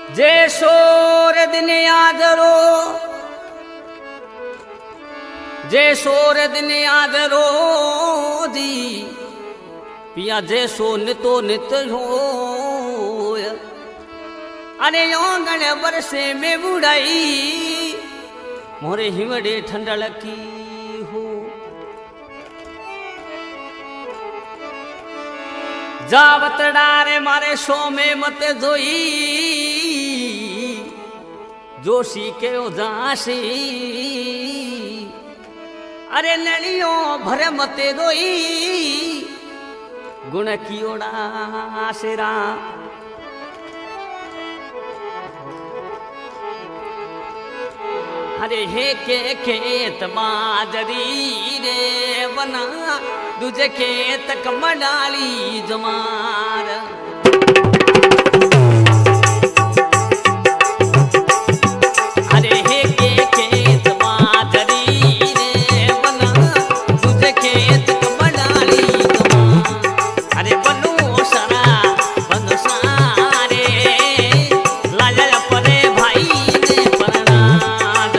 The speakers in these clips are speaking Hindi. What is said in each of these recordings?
जे सोर दिन याद रो, जे सोर दिन याद रो दी पिया जैसो नितो नित हो। अरे योंगण बरसे में बुढ़ाई मोरे हिमड़े ठंडल की हो। जावत डारे मारे सो में मत जोई जोशी के उदासी। अरे नलियो भरे मते रोई गुण की ओड़ा सेरा। अरे हे के खेत बाजरी रे बना दूजे खेत कमडाली जमार। अरे हे के खेत बाजरी रे बना दूजे खेत कमडाली जमार। अरे बनो सरा बनो सारे लाल परे भाई ने परनाद।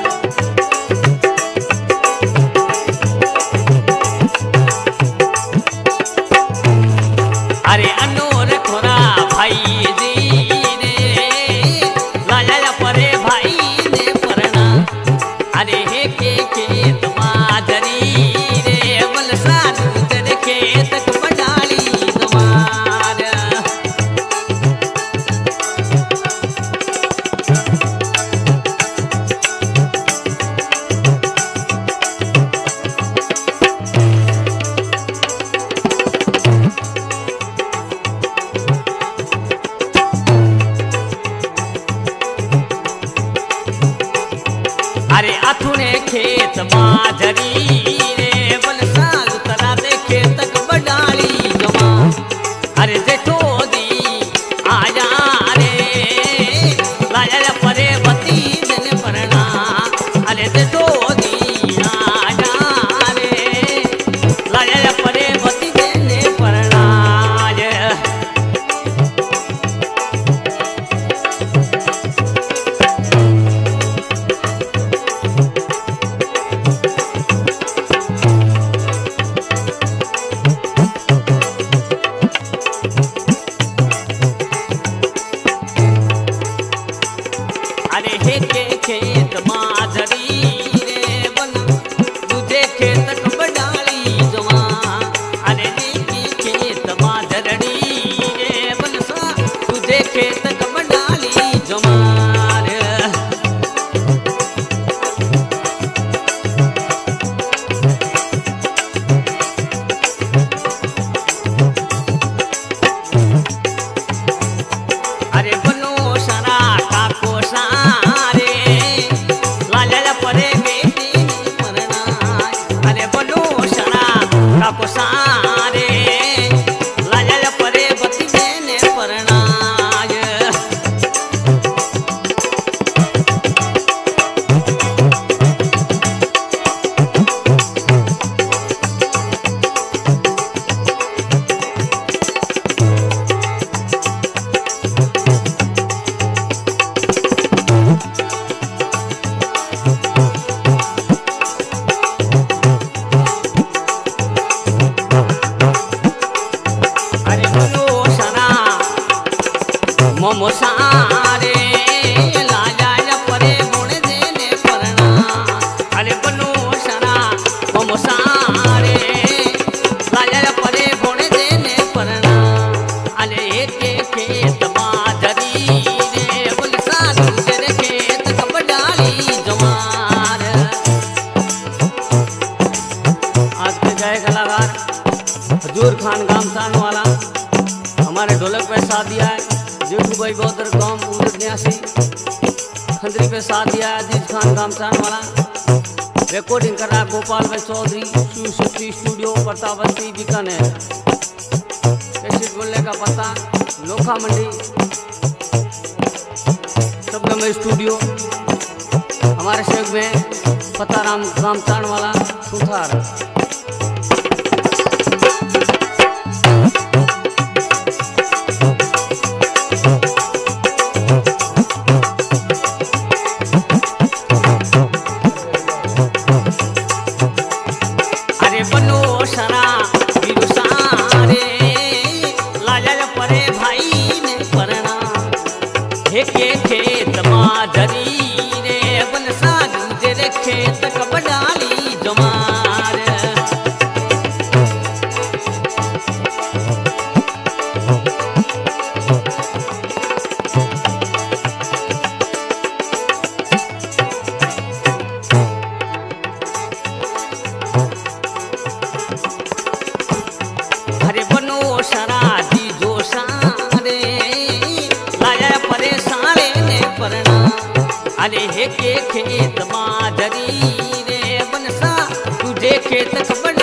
अरे अनोर खोरा भाई जी ने लाल परे भाई ने परना। अरे हे के खेत बाजरी रे बलसा दूसरे खेत कमडाली जमार। अरे अथुने खेत बाजरी रे बलसा उतरा दे खेत कमडाली जमा। अरे जेठो दी आया रे लाया परे बती दिन परना। अरे जेठो दी आया रे लाया परे बती दिन परना। अरे हे के खेत बाजरी रे बना तुझे खेत कमडाली जमा। अरे हे के खेत बाजरी रे बलसा तुझे खेत कमडाली जमार। अरे बनो सरा काको सारे लाल परे बेटी मरना। अरे बनो सरा काको सारे लाल परे बती देने परना। अरे बनो सरा मोमो सारे लाल परे बुण देने परना। अरे बनो सरा मोमो सारे लाल परे बुण देने परना। अरे के खेत बाजरी रे बलसा दूसरे खेत कमडाली जमार। आज के गाय कलाकार हजूर खान गामसान वाला हमारे ढोलक पे साथ दिया है। जेठू भाई बौद्धर गाँव न्यासी खंदरी पे साथ दिया है। अजीज खान गामसान वाला रिकॉर्डिंग कर रहा गोपाल भाई चौधरी शिव शक्ति स्टूडियो प्रतापवती बीकानेर। कैसेट बोलने का पता लोखा मंडी सबगम स्टूडियो। हमारे शेख में पताराम गामसान वाला सुथार। मारे है के खेत माधरी रे बनसा तुझे खेत खबर